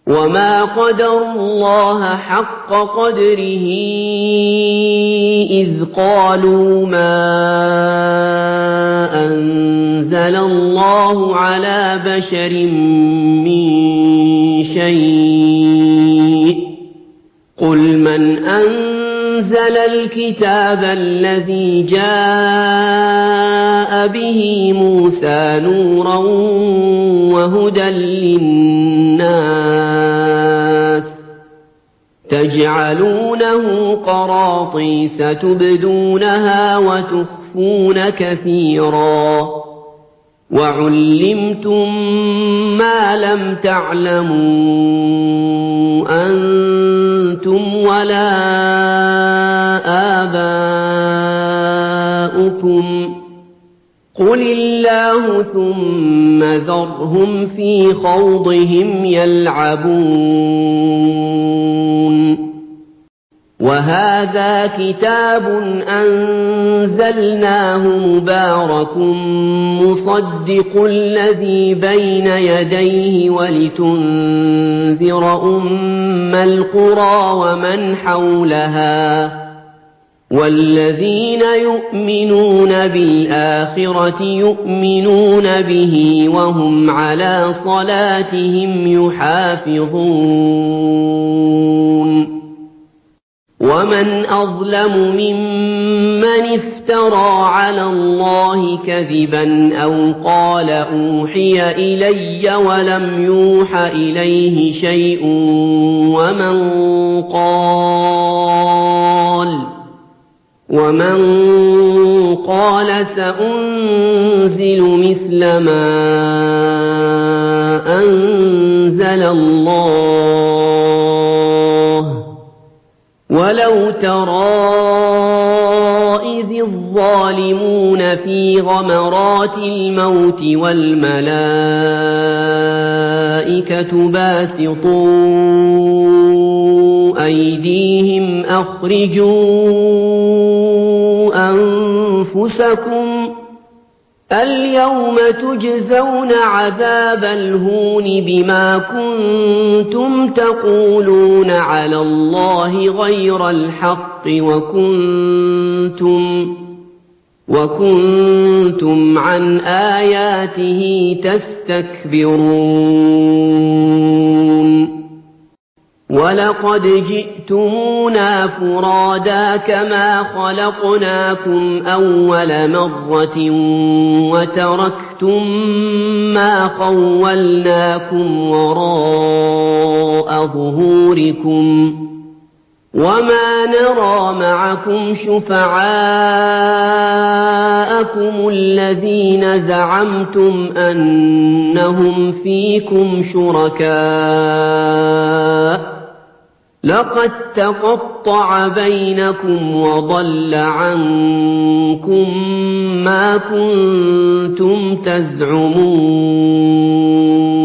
وَمَا قَدَرُوا اللَّهَ حَقَّ قَدْرِهِ إِذْ قَالُوا مَا أَنزَلَ اللَّهُ عَلَىٰ بَشَرٍ مِّن شَيْءٍ ۗ قُلْ مَنْ أَنزَلَ الْكِتَابَ الَّذِي جَاءَ بِهِ مُوسَىٰ نُورًا وَهُدًى لِّلنَّاسِ تَجْعَلُونَهُ قَرَاطِيسَ تُبْدُونَهَا وَتُخْفُونَ كَثِيرًا وَعُلِّمْتُم مَّا لَمْ تَعْلَمُوا أَنتُمْ وَلَا آبَاؤُكُمْ ۖ قُلِ اللَّهُ ثُمَّ ذَرْهُمْ فِي خَوْضِهِمْ يَلْعَبُونَ وَهَٰذَا كِتَابٌ أَنزَلْنَاهُ مُبَارَكٌ مُّصَدِّقُ الَّذِي بَيْنَ يَدَيْهِ وَلِتُنذِرَ أُمَّ الْقُرَىٰ وَمَنْ حَوْلَهَا ۚ وَالَّذِينَ يُؤْمِنُونَ بِالْآخِرَةِ يُؤْمِنُونَ بِهِ وَهُمْ عَلَىٰ صَلَاتِهِمْ يُحَافِظُونَ وَمَنْ أَظْلَمُ مِمَّنِ افْتَرَىٰ عَلَى اللَّهِ كَذِبًا أَوْ قَالَ أُوحِيَ إِلَيَّ وَلَمْ يُوحَ إِلَيْهِ شَيْءٌ وَمَنْ قَالَ سَأُنزِلُ مِثْلَ مَا أَنزَلَ اللَّهُ ۗ وَلَوْ تَرَىٰ إِذِ الظَّالِمُونَ فِي غَمَرَاتِ الْمَوْتِ وَالْمَلَائِكَةُ بَاسِطُو أَيْدِيهِمْ أَخْرِجُوا أَنفُسَكُمُ الْيَوْمَ تُجْزَوْنَ عَذَابَ الْهُونِ بِمَا كُنتُمْ تَقُولُونَ عَلَى اللَّهِ غَيْرَ الْحَقِّ وَكُنتُمْ عَنْ آيَاتِهِ تَسْتَكْبِرُونَ وَلَقَدْ جِئْتُمُونَا فُرَادَىٰ كَمَا خَلَقْنَاكُمْ أَوَّلَ مَرَّةٍ وَتَرَكْتُم مَّا خَوَّلْنَاكُمْ وَرَاءَ ظُهُورِكُمْ وَمَا نَرَىٰ مَعَكُمْ شُفَعَاءَكُمُ الَّذِينَ زَعَمْتُمْ أَنَّهُمْ فِيكُمْ شُرَكَاءُ ۚ لَقَد تَّقَطَّعَ بَيْنَكُمْ وَضَلَّ عَنكُم مَّا كُنتُمْ تَزْعُمُونَ